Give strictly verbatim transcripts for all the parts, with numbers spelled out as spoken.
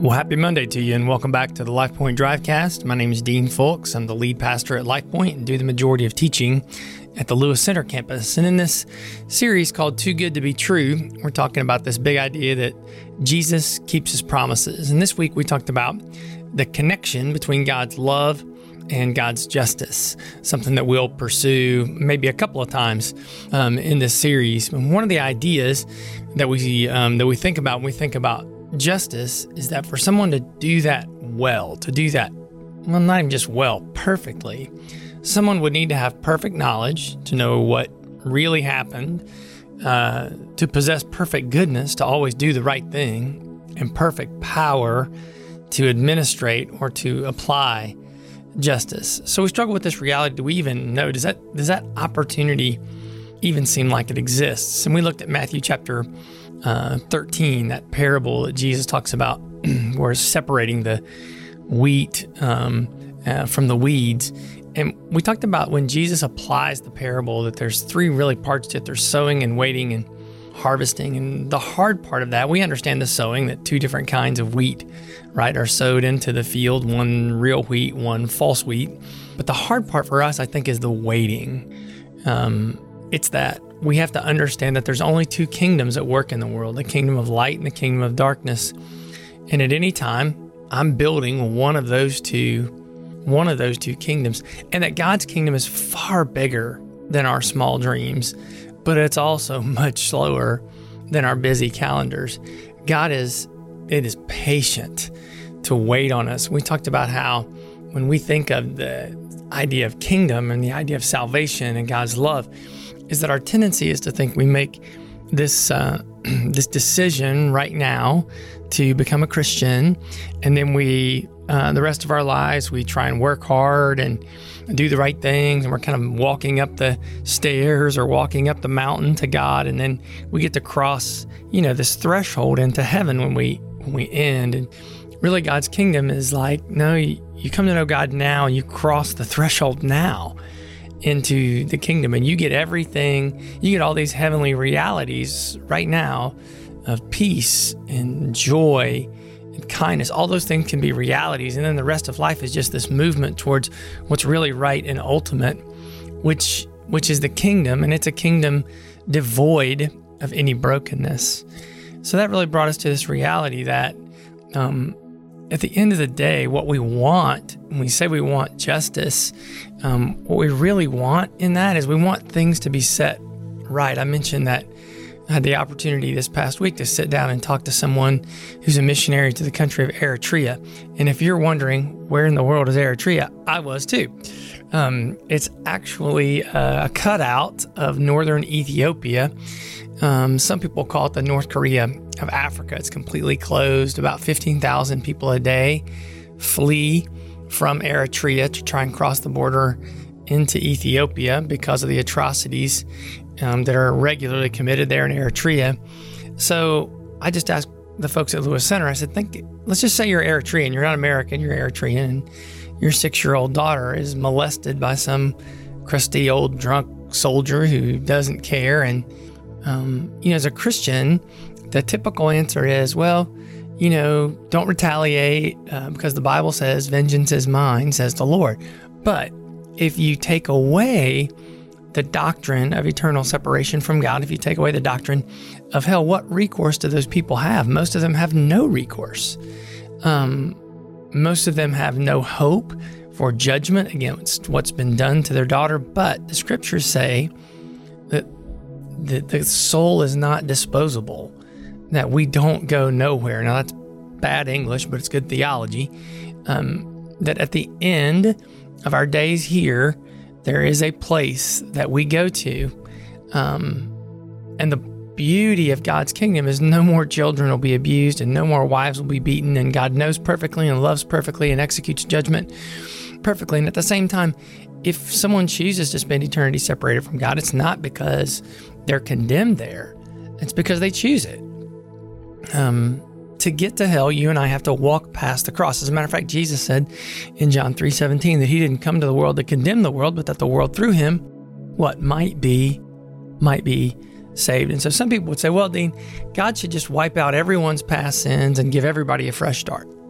Well, happy Monday to you, and welcome back to the LifePoint Drivecast. My name is Dean Fulks. I'm the lead pastor at LifePoint and do the majority of teaching at the Lewis Center campus. And in this series called Too Good to Be True, we're talking about this big idea that Jesus keeps his promises. And this week we talked about the connection between God's love and God's justice, something that we'll pursue maybe a couple of times um, in this series. And one of the ideas that we um, that we think about when we think about justice is that for someone to do that well, to do that, well, not even just well, perfectly, someone would need to have perfect knowledge to know what really happened, uh, to possess perfect goodness, to always do the right thing, and perfect power to administrate or to apply justice. So we struggle with this reality. Do we even know? Does that does that opportunity even seem like it exists? And we looked at Matthew chapter uh, thirteen, that parable that Jesus talks about, where it's separating the wheat um, uh, from the weeds. And we talked about when Jesus applies the parable that there's three really parts to it. There's sowing and waiting and harvesting. And the hard part of that, we understand the sowing, that two different kinds of wheat, right, are sowed into the field, one real wheat, one false wheat. But the hard part for us, I think, is the waiting. Um, it's that we have to understand that there's only two kingdoms at work in the world, the kingdom of light and the kingdom of darkness. And at any time, I'm building one of those two, one of those two kingdoms. And that God's kingdom is far bigger than our small dreams, but it's also much slower than our busy calendars. God is, it is patient to wait on us. We talked about how when we think of the idea of kingdom and the idea of salvation and God's love, is that our tendency is to think we make this uh, this decision right now to become a Christian, and then we, uh, the rest of our lives, we try and work hard and do the right things, and we're kind of walking up the stairs or walking up the mountain to God, and then we get to cross, you know, this threshold into heaven when we when we end. And really, God's kingdom is like, no, you, you come to know God now, and you cross the threshold now into the kingdom, and you get everything, you get all these heavenly realities right now of peace and joy and kindness. All those things can be realities, and then the rest of life is just this movement towards what's really right and ultimate, which which is the kingdom, and it's a kingdom devoid of any brokenness. So that really brought us to this reality that um, at the end of the day, what we want, when we say we want justice, um, what we really want in that is we want things to be set right. I mentioned that I had the opportunity this past week to sit down and talk to someone who's a missionary to the country of Eritrea. And if you're wondering where in the world is Eritrea, I was too. Um, it's actually a cutout of northern Ethiopia. Um, some people call it the North Korea of Africa. It's completely closed. About fifteen thousand people a day flee from Eritrea to try and cross the border into Ethiopia because of the atrocities um, that are regularly committed there in Eritrea. So I just asked the folks at Lewis Center, I said, think, let's just say you're Eritrean, you're not American, you're Eritrean, and your six-year-old daughter is molested by some crusty old drunk soldier who doesn't care. And, um, you know, as a Christian, the typical answer is, well, you know, don't retaliate uh, because the Bible says, vengeance is mine, says the Lord. But if you take away the doctrine of eternal separation from God, if you take away the doctrine of hell, what recourse do those people have? Most of them have no recourse. Um, most of them have no hope for judgment against what's been done to their daughter. But the scriptures say that the, the soul is not disposable, that we don't go nowhere. Now, that's bad English, but it's good theology. Um, that at the end of our days here, there is a place that we go to. Um, and the beauty of God's kingdom is no more children will be abused and no more wives will be beaten. And God knows perfectly and loves perfectly and executes judgment perfectly. And at the same time, if someone chooses to spend eternity separated from God, it's not because they're condemned there. It's because they choose it. Um, to get to hell, you and I have to walk past the cross. As a matter of fact, Jesus said in John three seventeen that he didn't come to the world to condemn the world, but that the world through him, what might be, might be saved. And so some people would say, well, Dean, God should just wipe out everyone's past sins and give everybody a fresh start.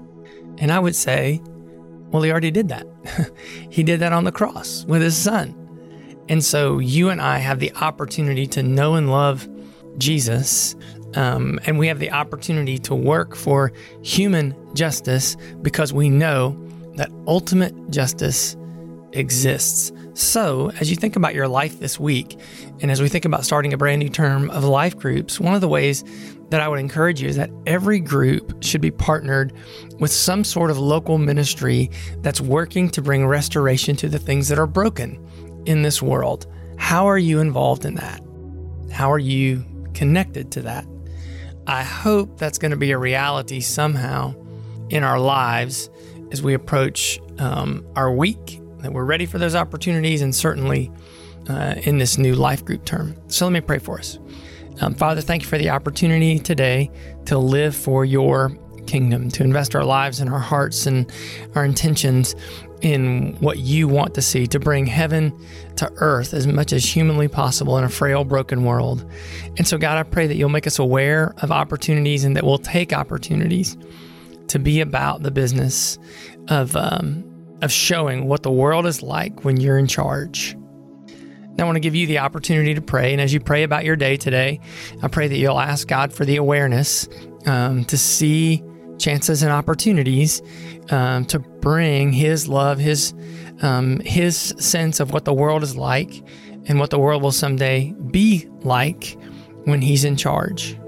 And I would say, well, he already did that. He did that on the cross with his son. And so you and I have the opportunity to know and love Jesus, um, and we have the opportunity to work for human justice because we know that ultimate justice exists. So as you think about your life this week, and as we think about starting a brand new term of life groups, one of the ways that I would encourage you is that every group should be partnered with some sort of local ministry that's working to bring restoration to the things that are broken in this world. How are you involved in that? How are you connected to that? I hope that's going to be a reality somehow in our lives as we approach um, our week, that we're ready for those opportunities, and certainly uh, in this new life group term. So let me pray for us. Um, Father, thank you for the opportunity today to live for your kingdom, to invest our lives and our hearts and our intentions in what you want to see, to bring heaven to earth as much as humanly possible in a frail, broken world. And so, God, I pray that you'll make us aware of opportunities and that we'll take opportunities to be about the business of um, of showing what the world is like when you're in charge. Now, I want to give you the opportunity to pray. And as you pray about your day today, I pray that you'll ask God for the awareness um, to see chances and opportunities um, to bring His love, His um, His sense of what the world is like and what the world will someday be like when He's in charge.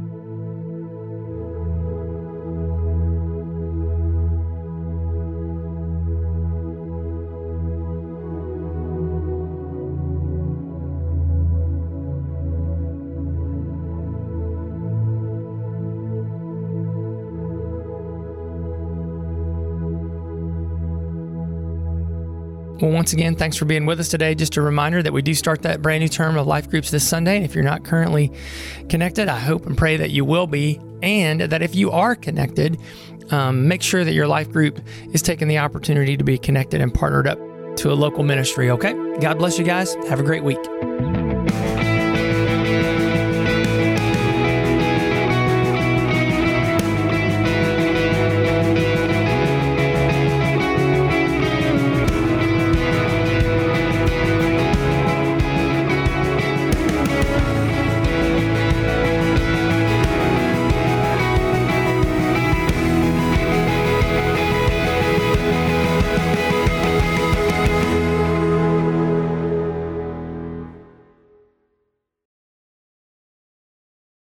Well, once again, thanks for being with us today. Just a reminder that we do start that brand new term of life groups this Sunday. And if you're not currently connected, I hope and pray that you will be. And that if you are connected, um, make sure that your life group is taking the opportunity to be connected and partnered up to a local ministry, okay? God bless you guys. Have a great week.